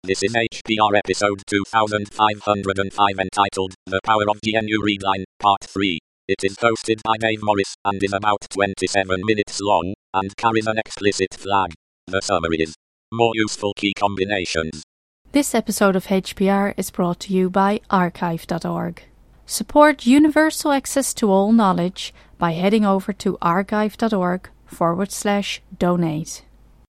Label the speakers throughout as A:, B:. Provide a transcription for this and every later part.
A: This is HPR episode 2505 entitled The Power of GNU Readline, Part 3. It is hosted by Dave Morris and is about 27 minutes long and carries an explicit flag. The summary is more useful key combinations.
B: This episode of HPR is brought to you by archive.org. Support universal access to all knowledge by heading over to archive.org/donate.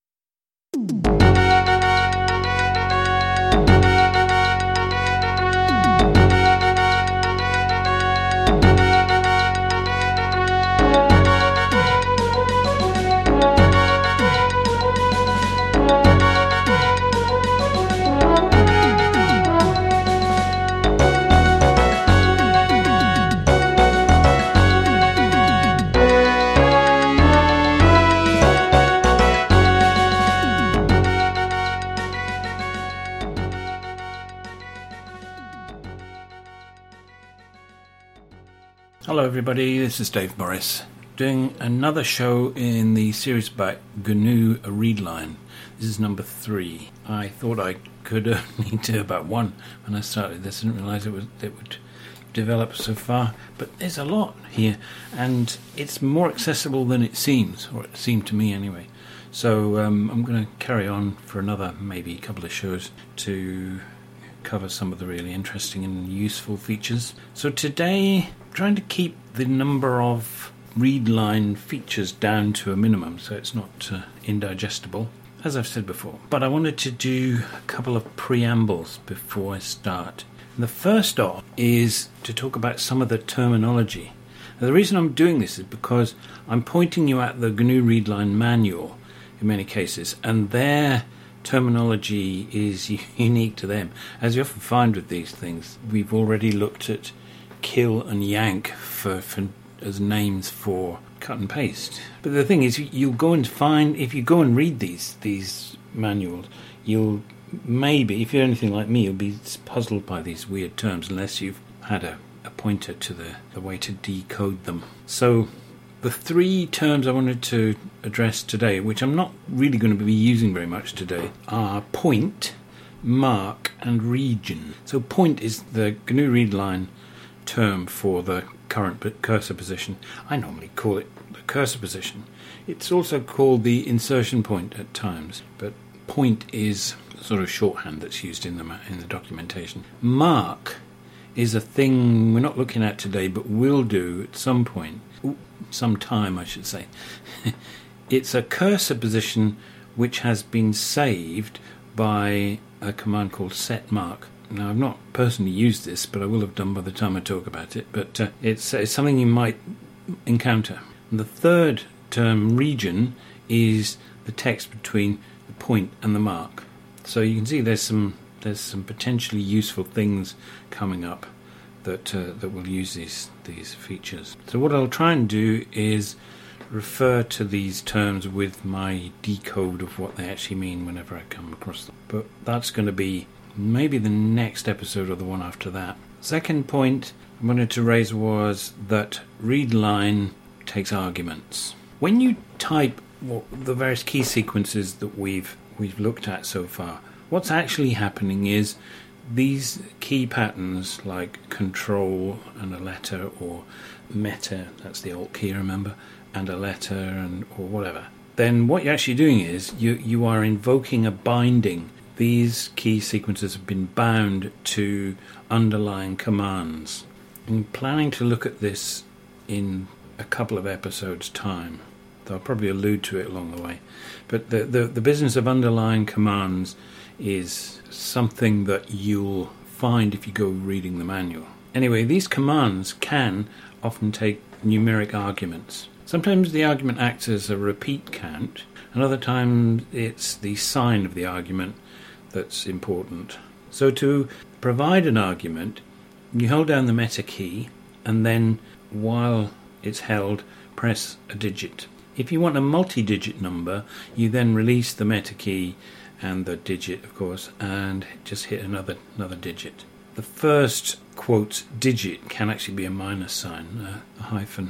C: Hello everybody, this is Dave Morris, doing another show in the series about GNU Readline. This is number 3. I thought I could only do about one when I started this. I didn't realise it would develop so far, but there's a lot here, and it's more accessible than it seems, or it seemed to me anyway. So I'm going to carry on for another maybe couple of shows to cover some of the really interesting and useful features. So today, I'm trying to keep the number of readline features down to a minimum so it's not indigestible, as I've said before. But I wanted to do a couple of preambles before I start. And the first off is to talk about some of the terminology. Now, the reason I'm doing this is because I'm pointing you at the GNU Readline manual in many cases, and their terminology is unique to them. As you often find with these things, we've already looked at kill and yank for as names for cut and paste. But the thing is, you'll go and find, if you go and read these manuals, you'll maybe, if you're anything like me, you'll be puzzled by these weird terms unless you've had a pointer to the way to decode them. So the 3 terms I wanted to address today, which I'm not really going to be using very much today, are point, mark, and region. So point is the GNU Readline term for the current cursor position. I normally call it the cursor position. It's also called the insertion point at times, but point is sort of shorthand that's used in the documentation. Mark is a thing we're not looking at today, but will do at some point. Sometime, I should say. It's a cursor position which has been saved by a command called setMark. Now, I've not personally used this, but I will have done by the time I talk about it. But it's something you might encounter. And the third term, region, is the text between the point and the mark. So you can see there's some potentially useful things coming up that will use these features. So what I'll try and do is refer to these terms with my decode of what they actually mean whenever I come across them. But that's going to be maybe the next episode or the one after that. Second point I wanted to raise was that readline takes arguments. When you type the various key sequences that we've looked at so far, what's actually happening is these key patterns like control and a letter, or meta, that's the alt key, remember, and a letter or whatever, then what you're actually doing is you are invoking a binding. These key sequences have been bound to underlying commands. I'm planning to look at this in a couple of episodes' time, though I'll probably allude to it along the way. But the business of underlying commands is something that you'll find if you go reading the manual. Anyway, these commands can often take numeric arguments. Sometimes the argument acts as a repeat count, and other times it's the sign of the argument that's important. So to provide an argument, you hold down the meta key, and then while it's held, press a digit. If you want a multi-digit number, you then release the meta key and the digit, of course, and just hit another digit. The first, quote, digit can actually be a minus sign, a hyphen,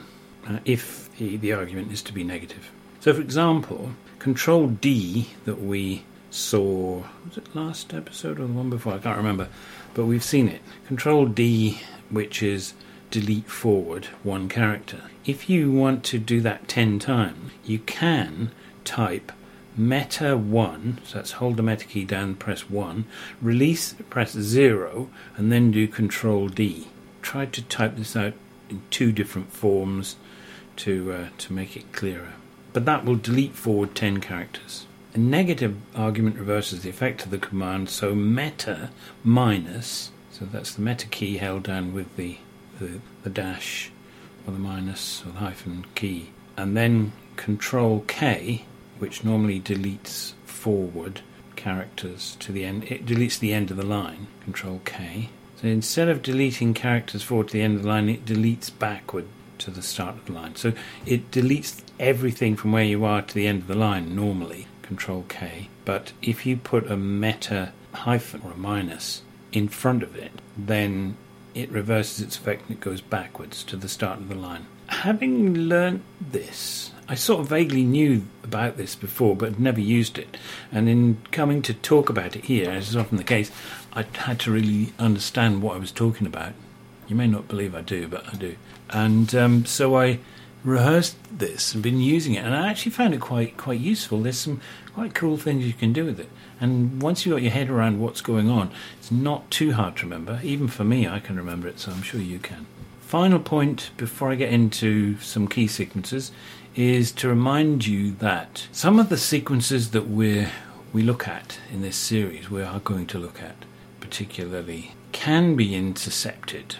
C: if the argument is to be negative. So, for example, Control D that we saw, was it last episode or the one before? I can't remember, but we've seen it. Control D, which is delete forward one character. If you want to do that 10 times, you can type meta 1, so that's hold the meta key down, press 1, release, press 0, and then do Control D. Try to type this out in 2 different forms to make it clearer. But that will delete forward 10 characters. A negative argument reverses the effect of the command, so meta minus, so that's the meta key held down with the dash or the minus or the hyphen key, and then Control K, which normally deletes forward characters to the end. It deletes the end of the line, Control K. So instead of deleting characters forward to the end of the line, it deletes backward to the start of the line. So it deletes everything from where you are to the end of the line normally, Control K. But if you put a meta hyphen or a minus in front of it, then it reverses its effect and it goes backwards to the start of the line. Having learnt this, I sort of vaguely knew about this before but had never used it, and in coming to talk about it here, as is often the case, I had to really understand what I was talking about. You may not believe I do, but I do. And so I rehearsed this and been using it, and I actually found it quite useful. There's some quite cool things you can do with it, and once you've got your head around what's going on, it's not too hard to remember. Even for me, I can remember it, so I'm sure you can. Final point before I get into some key sequences is to remind you that some of the sequences that we look at in this series, we are going to look at particularly, can be intercepted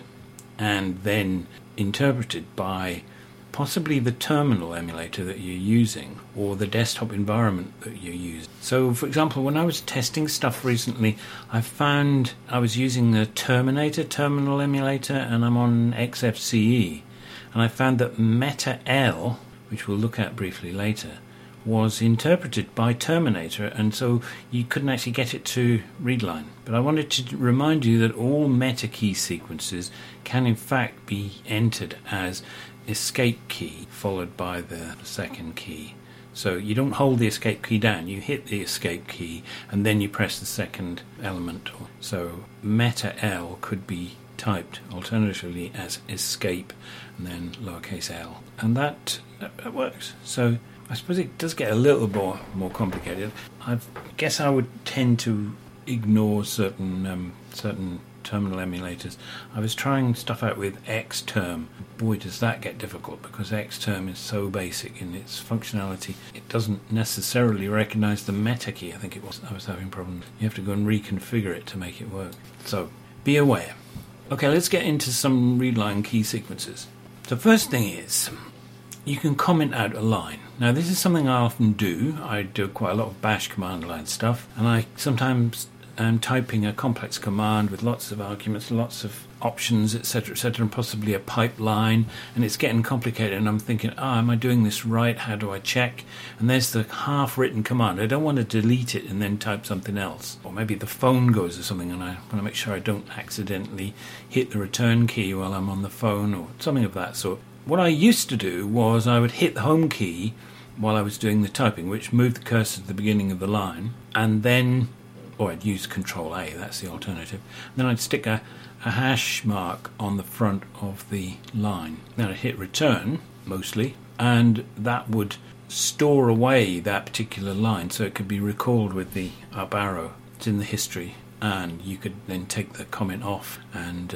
C: and then interpreted by possibly the terminal emulator that you're using or the desktop environment that you're using. So, for example, when I was testing stuff recently, I found I was using the Terminator terminal emulator, and I'm on XFCE, and I found that Meta L, which we'll look at briefly later, was interpreted by Terminator, and so you couldn't actually get it to readline. But I wanted to remind you that all meta key sequences can in fact be entered as escape key followed by the second key. So you don't hold the escape key down, you hit the escape key and then you press the second element. So meta L could be typed alternatively as escape and then lowercase l, and that works. So I suppose it does get a little more complicated. I guess I would tend to ignore certain terminal emulators. I was trying stuff out with Xterm. Boy, does that get difficult, because Xterm is so basic in its functionality. It doesn't necessarily recognize the meta key. I think it was. I was having problems. You have to go and reconfigure it to make it work. So be aware. Okay, let's get into some readline key sequences. The first thing is, you can comment out a line. Now, this is something I often do. I do quite a lot of bash command line stuff, and I sometimes am typing a complex command with lots of arguments, lots of options, etc., and possibly a pipeline, and it's getting complicated, and I'm thinking, am I doing this right? How do I check? And there's the half-written command. I don't want to delete it and then type something else. Or maybe the phone goes or something, and I want to make sure I don't accidentally hit the return key while I'm on the phone, or something of that sort. What I used to do was I would hit the home key while I was doing the typing, which moved the cursor to the beginning of the line, and then, or I'd use Control A, that's the alternative. Then I'd stick a hash mark on the front of the line. Then I'd hit return, mostly, and that would store away that particular line so it could be recalled with the up arrow. It's in the history, and you could then take the comment off and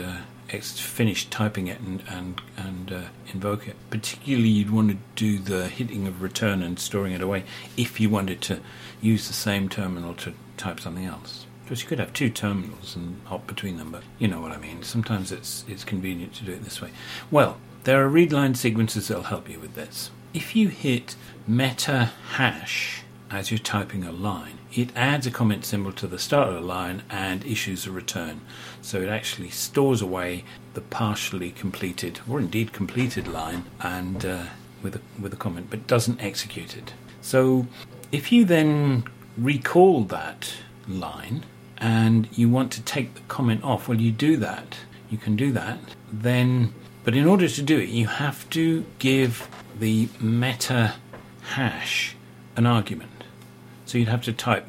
C: finish typing it and invoke it. Particularly, you'd want to do the hitting of return and storing it away if you wanted to use the same terminal to type something else. Because you could have two terminals and hop between them, but you know what I mean. Sometimes it's convenient to do it this way. Well, there are readline sequences that'll help you with this. If you hit meta hash as you're typing a line, it adds a comment symbol to the start of the line and issues a return. So it actually stores away the partially completed, or indeed completed line, and with a comment, but doesn't execute it. So if you then recall that line and you want to take the comment off, well, you do that. You can do that. Then, but in order to do it, you have to give the meta hash an argument. So you'd have to type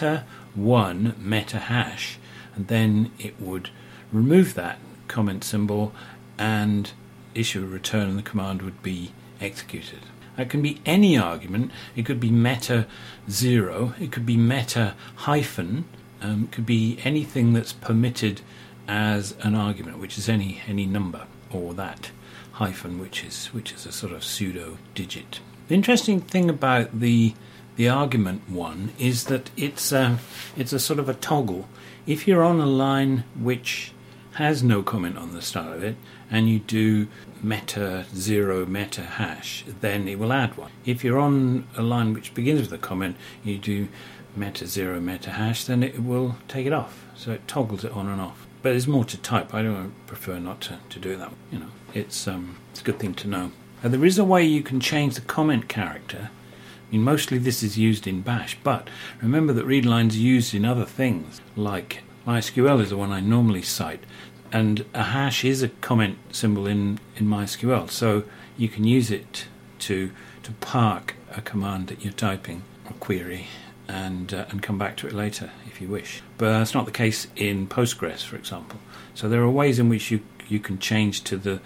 C: meta1 meta hash, and then it would remove that comment symbol and issue a return, and the command would be executed. It can be any argument. It could be meta 0, it could be meta hyphen, it could be anything that's permitted as an argument, which is any number, or that hyphen, which is a sort of pseudo digit. The interesting thing about the argument one is that it's a sort of a toggle. If you're on a line which has no comment on the start of it, and you do meta 0 meta hash, then it will add one. If you're on a line which begins with a comment, you do meta 0 meta hash, then it will take it off. So it toggles it on and off. But there's more to type. I prefer not to do it that way. It's a good thing to know. And there is a way you can change the comment character. I mean, mostly this is used in Bash, but remember that readlines are used in other things, like MySQL is the one I normally cite, and a hash is a comment symbol in MySQL, so you can use it to park a command that you're typing or query and come back to it later if you wish. But that's not the case in Postgres, for example. So there are ways in which you can change to the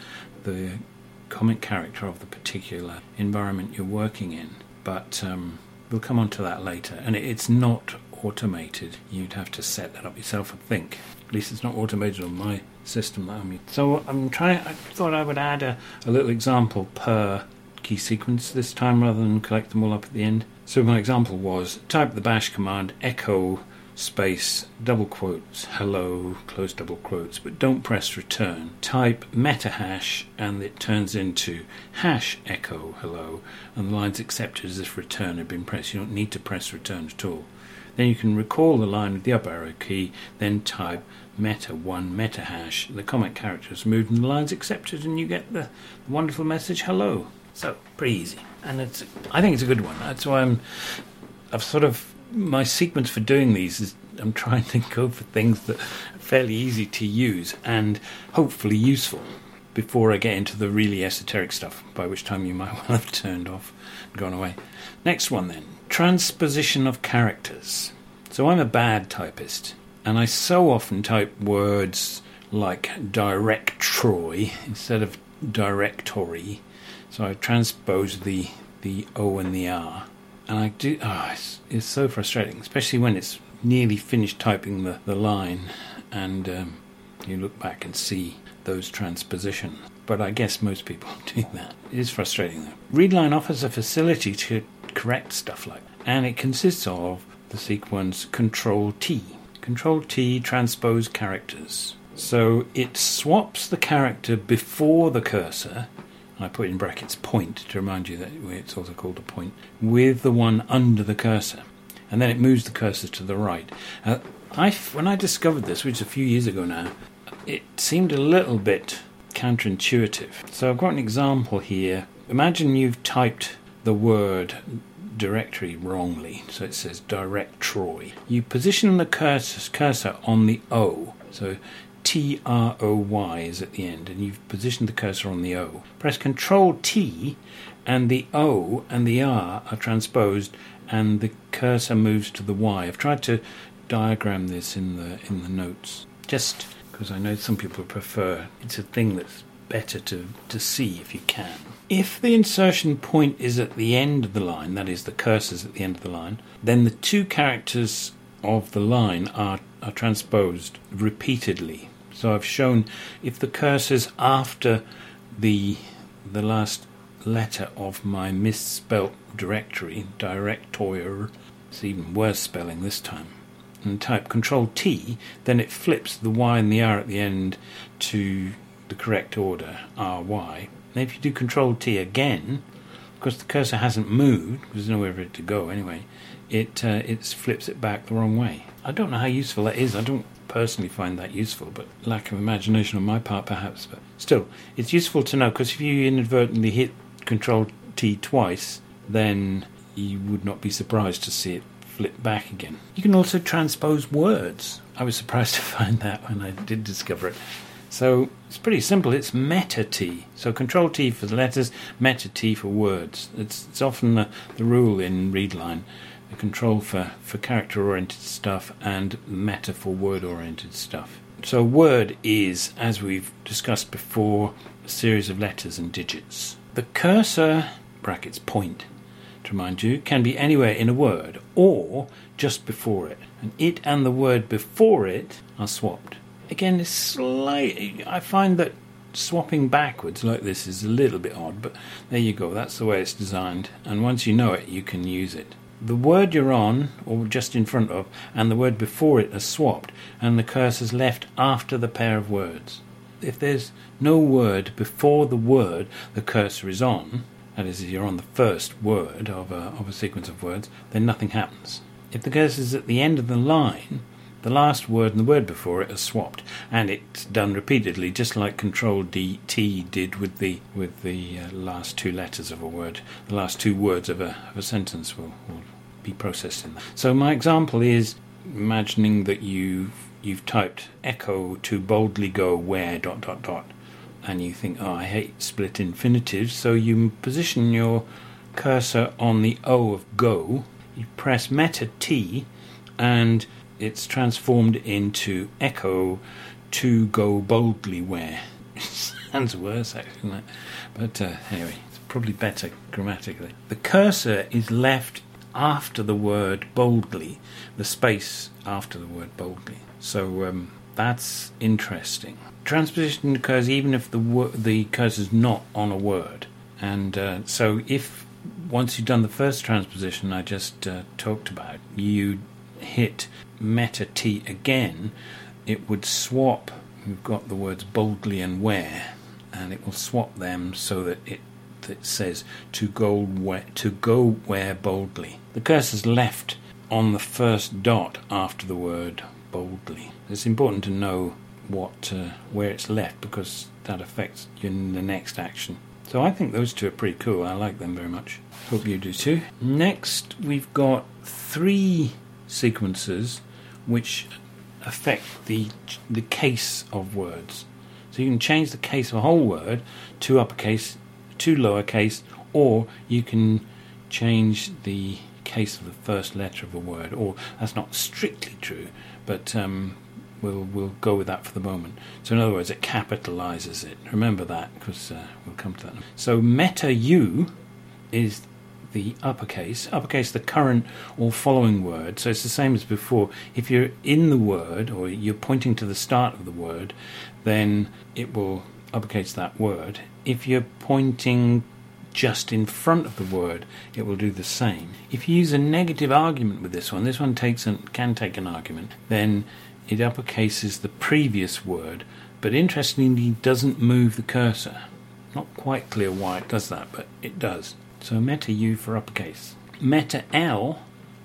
C: comment character of the particular environment you're working in. But we'll come on to that later. And it's not automated. You'd have to set that up yourself, I think. At least it's not automated on my system that I'm using. So I thought I would add a little example per key sequence this time rather than collect them all up at the end. So my example was type the bash command echo space double quotes hello close double quotes, but don't press return. Type meta hash and it turns into hash echo hello, and the line's accepted as if return had been pressed. You don't need to press return at all. Then you can recall the line with the up arrow key, then type meta1 meta hash, the comment character is moved and the line's accepted, and you get the wonderful message hello. So pretty easy, and I think it's a good one. That's why my sequence for doing these is I'm trying to go for things that are fairly easy to use and hopefully useful before I get into the really esoteric stuff, by which time you might well have turned off and gone away. Next one then, transposition of characters. So I'm a bad typist, and I so often type words like directory instead of directory. So I transpose the O and the R. And I do, it's so frustrating, especially when it's nearly finished typing the line and you look back and see those transpositions. But I guess most people do that. It is frustrating though. Readline offers a facility to correct stuff like that, and it consists of the sequence Control-T. Control-T transpose characters. So it swaps the character before the cursor, I put in brackets point to remind you that it's also called a point, with the one under the cursor. And then it moves the cursor to the right. When I discovered this, which is a few years ago now, it seemed a little bit counterintuitive. So I've got an example here. Imagine you've typed the word directory wrongly. So it says directory. You position the cursor on the O. So T-R-O-Y is at the end, and you've positioned the cursor on the O. Press Control-T, and the O and the R are transposed, and the cursor moves to the Y. I've tried to diagram this in the notes, just because I know some people prefer. It's a thing that's better to see if you can. If the insertion point is at the end of the line, that is, the cursor's at the end of the line, then the two characters of the line are transposed repeatedly. So I've shown if the cursor's after the last letter of my misspelt directory, directoyer, it's even worse spelling this time, and type Control-T, then it flips the Y and the R at the end to the correct order, RY. And if you do Control-T again, because the cursor hasn't moved, because there's nowhere for it to go anyway, it flips it back the wrong way. I don't know how useful that is. I don't personally find that useful, but lack of imagination on my part perhaps. But still, it's useful to know, because if you inadvertently hit Control-T twice, then you would not be surprised to see it flip back again. You can also transpose words. I was surprised to find that when I did discover it. So it's pretty simple. It's meta-T. So Control-T for the letters, meta-T for words. It's often the rule in readline a control for character-oriented stuff and meta for word-oriented stuff. So word is, as we've discussed before, a series of letters and digits. The cursor, brackets point, to remind you, can be anywhere in a word or just before it. And it and the word before it are swapped. Again, it's slightly, I find that swapping backwards like this is a little bit odd, but there you go, that's the way it's designed. And once you know it, you can use it. The word you're on, or just in front of, and the word before it are swapped, and the cursor's left after the pair of words. If there's no word before the word the cursor is on, that is, if you're on the first word of a sequence of words, then nothing happens. If the cursor is at the end of the line, the last word and the word before it are swapped, and it's done repeatedly, just like Control-T did with the last two letters of a word. The last two words of a sentence will be processed in that. So my example is imagining that you've typed echo to boldly go where ... and you think, I hate split infinitives, so you position your cursor on the O of go, you press meta T, and it's transformed into echo to go boldly where. It sounds worse, actually, but anyway, it's probably better grammatically. The cursor is left after the word boldly, the space after the word boldly. So that's interesting. Transposition occurs even if the cursor's not on a word. And so if, once you've done the first transposition I just talked about, you hit meta T again, it would swap, we've got the words boldly and where, and it will swap them so that it says to go where boldly. The cursor's left on the first dot after the word boldly. It's important to know where it's left, because that affects you in the next action. So I think those two are pretty cool. I like them very much. Hope you do too. Next, we've got 3 sequences which affect the case of words. So you can change the case of a whole word to uppercase, to lowercase, or you can change the case of the first letter of a word. Or that's not strictly true, but we'll go with that for the moment. So in other words, it capitalizes it. Remember that, because we'll come to that. So meta U is the uppercase the current or following word. So it's the same as before. If you're in the word, or you're pointing to the start of the word, then it will uppercase that word. If you're pointing just in front of the word, it will do the same. If you use a negative argument with this one can take an argument, then it uppercases the previous word, but interestingly doesn't move the cursor. Not quite clear why it does that, but it does. So meta U for uppercase. Meta L,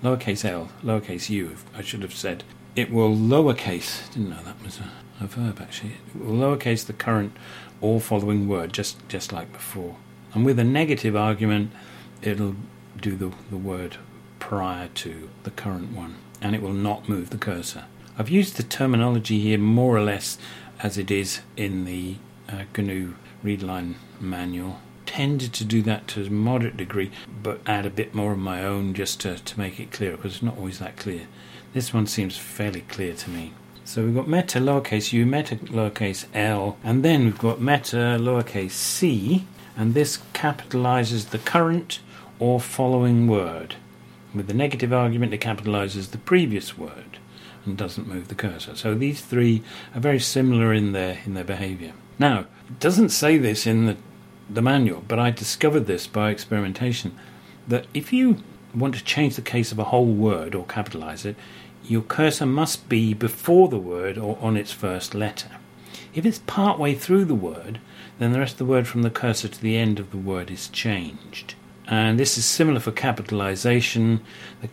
C: lowercase u, I should have said. It will lowercase, didn't know that was a verb actually. It will lowercase the current or following word, just like before. And with a negative argument, it'll do the word prior to the current one, and it will not move the cursor. I've used the terminology here more or less as it is in the GNU Readline manual. Tended to do that to a moderate degree, but add a bit more of my own just to make it clear, because it's not always that clear. This one seems fairly clear to me. So we've got meta lowercase u, meta lowercase l, and then we've got meta lowercase c, and this capitalizes the current or following word. With the negative argument, it capitalizes the previous word and doesn't move the cursor. So these 3 are very similar in their behavior. Now, it doesn't say this in the manual, but I discovered this by experimentation, that if you want to change the case of a whole word or capitalize it, your cursor must be before the word or on its first letter. If it's part way through the word, then the rest of the word from the cursor to the end of the word is changed. And this is similar for capitalization. If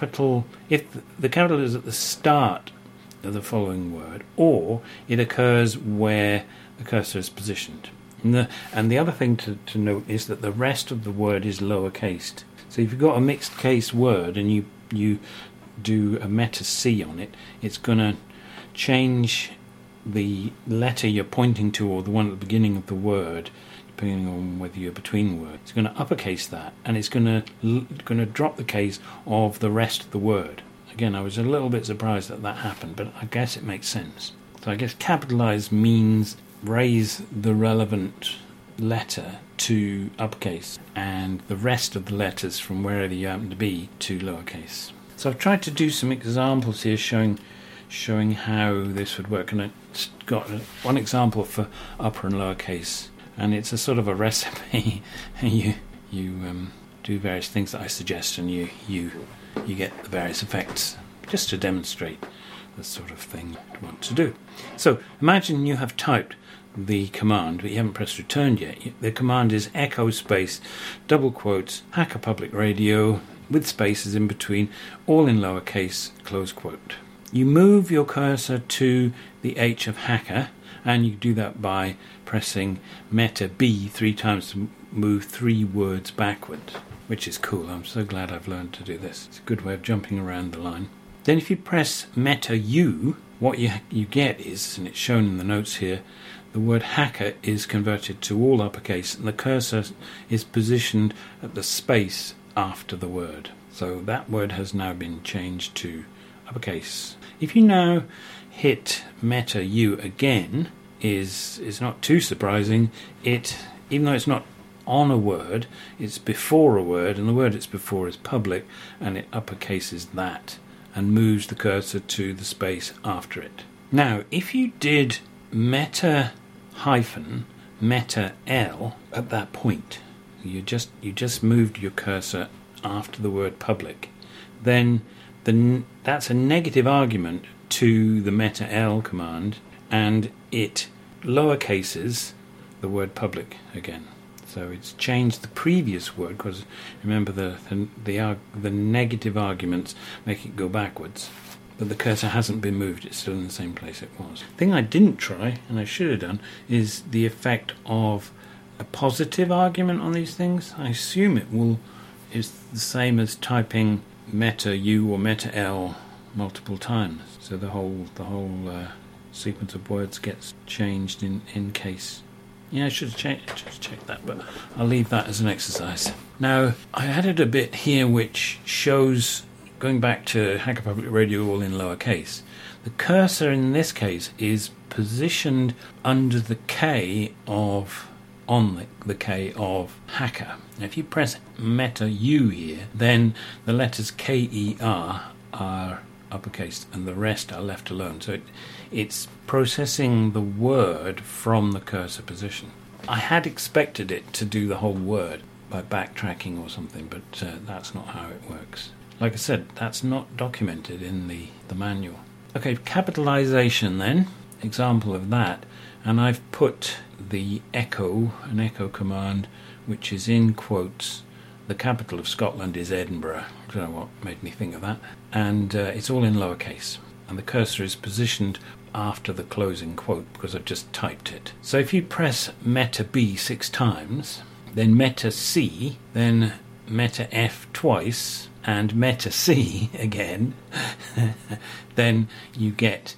C: the capital is at the start of the following word, or it occurs where the cursor is positioned. And the other thing to note is that the rest of the word is lowercased. So if you've got a mixed case word and you do a meta C on it, it's going to change the letter you're pointing to, or the one at the beginning of the word, depending on whether you're between words. It's going to uppercase that, and it's going to drop the case of the rest of the word. Again, I was a little bit surprised that happened, but I guess it makes sense. So I guess capitalize means raise the relevant letter to uppercase and the rest of the letters from wherever you happen to be to lowercase. So I've tried to do some examples here showing how this would work, and it's got one example for upper and lowercase, and it's a sort of a recipe. you do various things that I suggest, and you get the various effects just to demonstrate the sort of thing you want to do. So imagine you have typed the command, but you haven't pressed return yet. The command is echo space double quotes Hacker Public Radio with spaces in between, all in lowercase, close quote. You move your cursor to the H of hacker, and you do that by pressing Meta B 3 times to move 3 words backward, which is cool. I'm so glad I've learned to do this. It's a good way of jumping around the line. Then if you press Meta U, what you get is, and it's shown in the notes here, the word hacker is converted to all uppercase, and the cursor is positioned at the space after the word. So that word has now been changed to uppercase. If you now hit Meta U again, is not too surprising. Even though it's not on a word, it's before a word, and the word it's before is public, and it uppercases that and moves the cursor to the space after it. Now, if you did Meta hyphen Meta L at that point, you just moved your cursor after the word public, then that's a negative argument to the Meta L command, and it lowercases the word public again. So it's changed the previous word, because remember the negative arguments make it go backwards, but the cursor hasn't been moved, it's still in the same place it was. The thing I didn't try, and I should have done, is the effect of a positive argument on these things. I assume is the same as typing Meta U or Meta L multiple times, so the whole sequence of words gets changed in case. Yeah, I should have checked that, but I'll leave that as an exercise. Now, I added a bit here which shows, going back to Hacker Public Radio all in lowercase, the cursor in this case is positioned under the K of, on the K of hacker. Now, if you press Meta U here, then the letters K-E-R are uppercase and the rest are left alone. So it's processing the word from the cursor position. I had expected it to do the whole word by backtracking or something, but that's not how it works. Like I said, that's not documented in the manual. Okay, capitalization then, example of that, and I've put an echo command, which is in quotes. The capital of Scotland is Edinburgh. I don't know what made me think of that. And it's all in lowercase. And the cursor is positioned after the closing quote because I've just typed it. So if you press Meta B 6 times, then Meta C, then Meta F twice, and Meta C again, then you get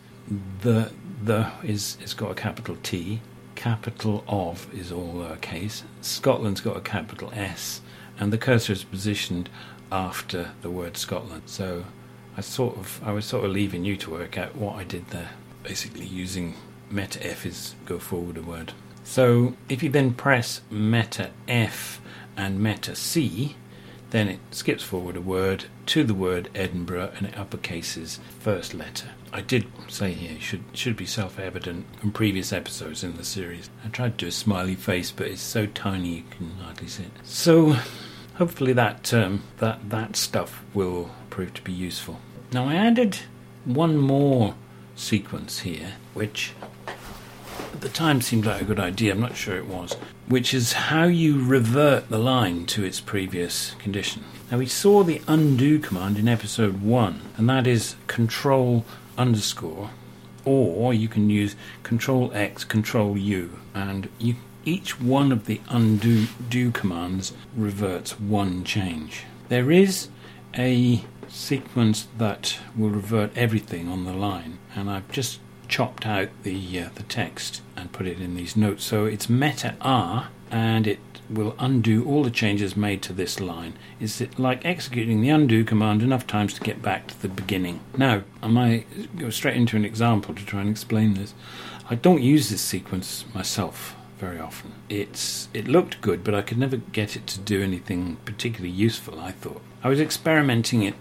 C: it's got a capital T, capital of is all lowercase, Scotland's got a capital S, and the cursor is positioned after the word Scotland. So I was sort of leaving you to work out what I did there. Basically using Meta F is go forward a word. So if you then press Meta F and Meta C, then it skips forward a word to the word Edinburgh and it uppercases first letter. I did say here, should be self-evident from previous episodes in the series. I tried to do a smiley face, but it's so tiny you can hardly see it. So hopefully that stuff will prove to be useful. Now I added one more sequence here, which at the time seemed like a good idea, I'm not sure it was, which is how you revert the line to its previous condition. Now we saw the undo command in episode 1, and that is Control_, or you can use Control X, Control U, and each one of the undo commands reverts one change. There is a sequence that will revert everything on the line, and I've just chopped out the text and put it in these notes. So it's Meta R, and it will undo all the changes made to this line. It's like executing the undo command enough times to get back to the beginning. Now, I might go straight into an example to try and explain this. I don't use this sequence myself very often. It looked good, but I could never get it to do anything particularly useful, I thought. I was experimenting it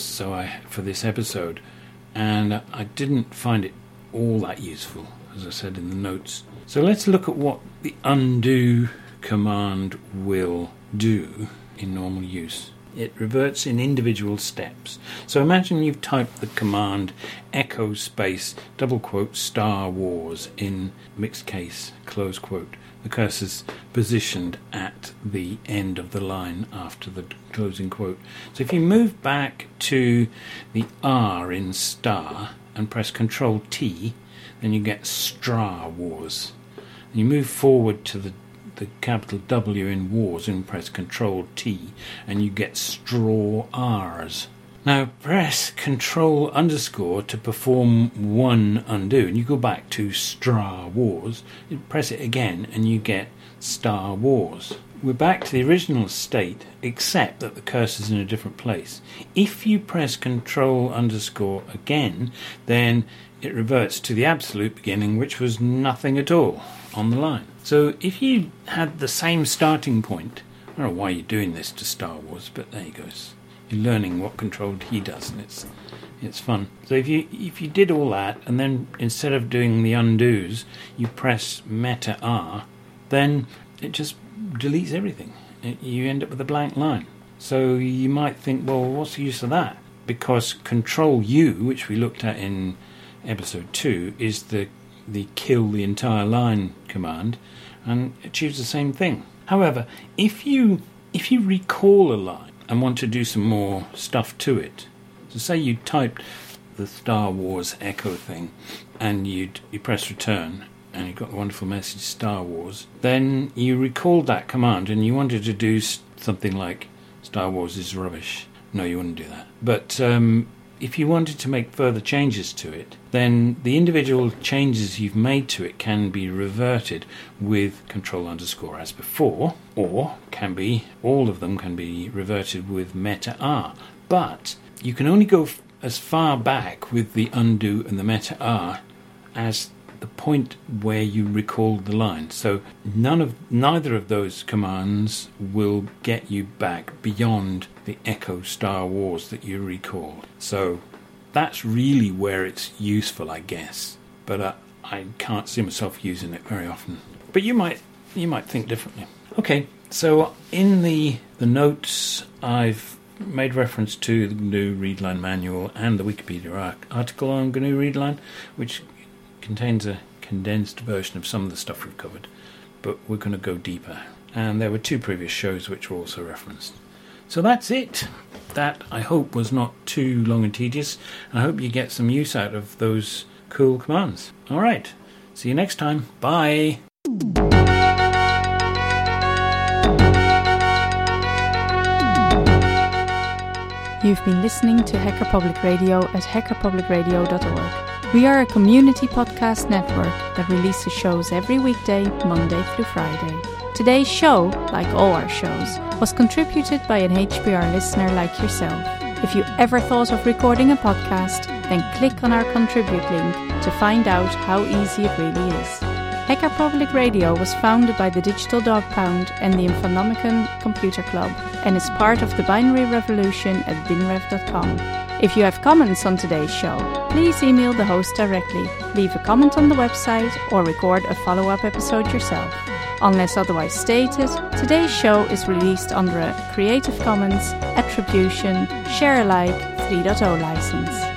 C: for this episode, and I didn't find it all that useful, as I said in the notes. So let's look at what the undo command will do in normal use. It reverts in individual steps. So imagine you've typed the command echo space double quote Star Wars in mixed case close quote. The cursor's positioned at the end of the line after the closing quote. So if you move back to the R in star and press Control T, then you get Star Wars. You move forward to the capital W in Wars and press Control T, and you get Straw R's. Now press Control _ to perform one undo, and you go back to Star Wars. You press it again, and you get Star Wars. We're back to the original state, except that the cursor's in a different place. If you press Control _ again, then it reverts to the absolute beginning, which was nothing at all on the line. So if you had the same starting point, I don't know why you're doing this to Star Wars, but there you go. You're learning what Control T does, and it's fun. So if you did all that, and then instead of doing the undos, you press Meta R, then it just deletes everything. You end up with a blank line. So you might think, well, what's the use of that? Because Control U, which we looked at in episode 2, is the kill the entire line command, and achieves the same thing. However, if you recall a line and want to do some more stuff to it, so say you typed the Star Wars echo thing and you press return and you got the wonderful message Star Wars, then you recalled that command and you wanted to do something like Star Wars is rubbish. No, you wouldn't do that. But if you wanted to make further changes to it, then the individual changes you've made to it can be reverted with Control _ as before, or all of them can be reverted with Meta R. But you can only go as far back with the undo and the Meta R as the point where you recalled the line. So neither of those commands will get you back beyond the Echo Star Wars that you recalled. So that's really where it's useful, I guess. But I can't see myself using it very often. But you might think differently. Okay, so in the notes I've made reference to the GNU Readline manual and the Wikipedia article on GNU Readline, which contains a condensed version of some of the stuff we've covered, but we're going to go deeper. And there were 2 previous shows which were also referenced. So that's it. That, I hope, was not too long and tedious. I hope you get some use out of those cool commands. All right. See you next time. Bye.
B: You've been listening to Hacker Public Radio at hackerpublicradio.org. We are a community podcast network that releases shows every weekday, Monday through Friday. Today's show, like all our shows, was contributed by an HPR listener like yourself. If you ever thought of recording a podcast, then click on our contribute link to find out how easy it really is. Hacker Public Radio was founded by the Digital Dog Pound and the Infonomicon Computer Club and is part of the binary revolution at binrev.com. If you have comments on today's show, please email the host directly, leave a comment on the website, or record a follow-up episode yourself. Unless otherwise stated, today's show is released under a Creative Commons Attribution Share Alike 3.0 license.